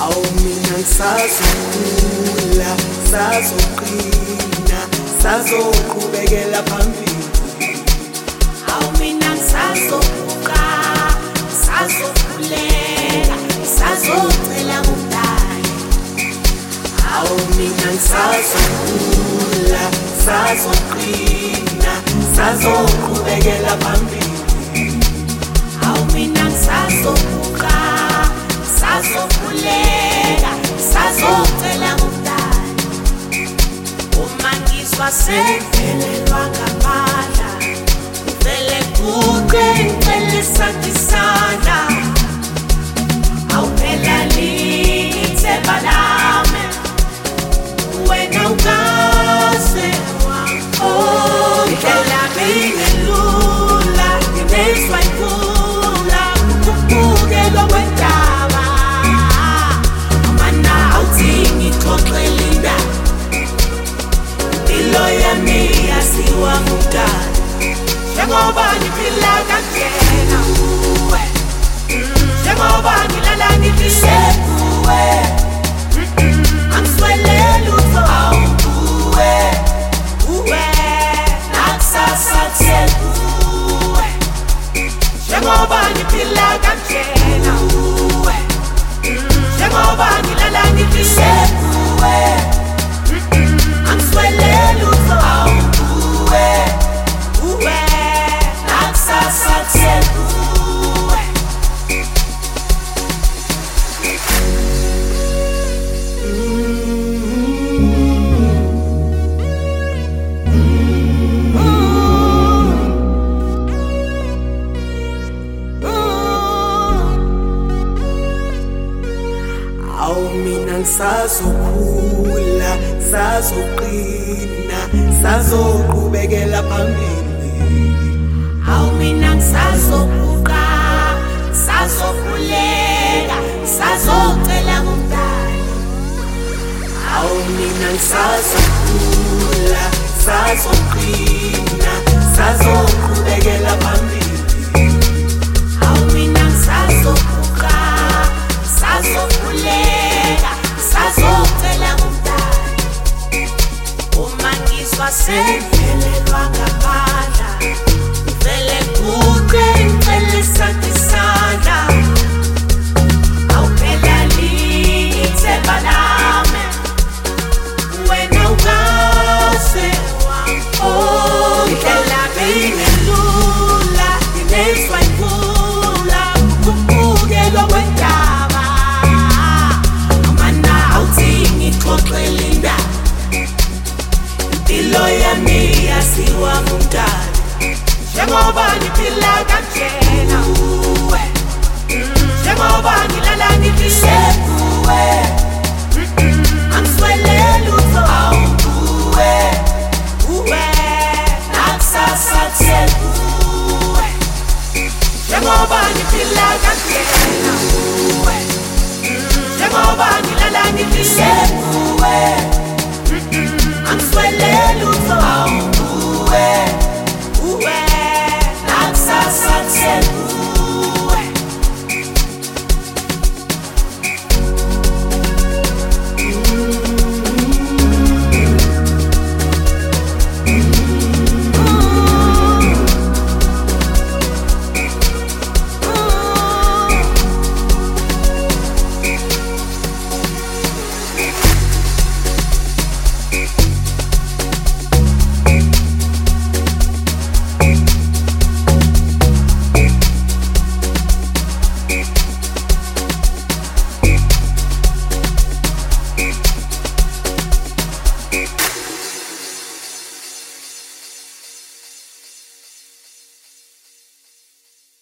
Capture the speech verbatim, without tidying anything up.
Awu mina ngisazokhula, sazoqina, sazoqhubekela phambili. Awu mina ngisazovuka, sazokhuleka, sazocela ngomdali. Awu mina ngisazokhula, sazoqina, sazoqhubekela phambili. Awu mina ngisazovuka, sazokhuleka, sazocela ngomdali. Uma ngizwa sengivelelwa ngamandla, vele kuqe ngicela isandisana. Awu phela lithemba lami, wena ungase wangikhohlwa. Bengelula, ngimezwa ikhula, ukubukelwa kwendaba. Mana awuthi ngixoxele indaba, impilo yami yaziwa ngumdali. Njengoba ngiphila kanjena kuwe, njengoba ngilala ngifihle kuwe, angiswele lutho kuwe, kuwe nakusasa kuwe. Njengoba ngiphila kanjena kuwe, njengoba ngilala ngifihle kuwe, angiswele lutho kuwe, kuwe nakusasa kuwe. Awu mina ngisazokhula, sazoqina, sazoqhubekela phambili. Awu mina ngisazovuka, sazokhuleka, sazocela ngomdali. Awu mina ngisazokhula, sazoqina, sazoqhubekela phambili. Awu mina ngisazovuka, sazokhuleka, sazocela ngomdali. Uma ngizwa sengivelelwa ngamandla, vele kuqe ngicela isandisana. Awu phela lithemba lami, wena ungase wangikhohlwa. Bengelula, ngimezwa ikhula, ukubukelwa kwendaba. Mana awuthi ngixoxele indaba, impilo yami yaziwa ngumdali. Njengoba ngiphila kanjena kuwe, njengoba ngilala ngifihle kuwe, angiswele lutho kuwe, kuwe nakusasa kuwe. Njengoba ngiphila kanjena kuwe, njengoba ngilala ngifihle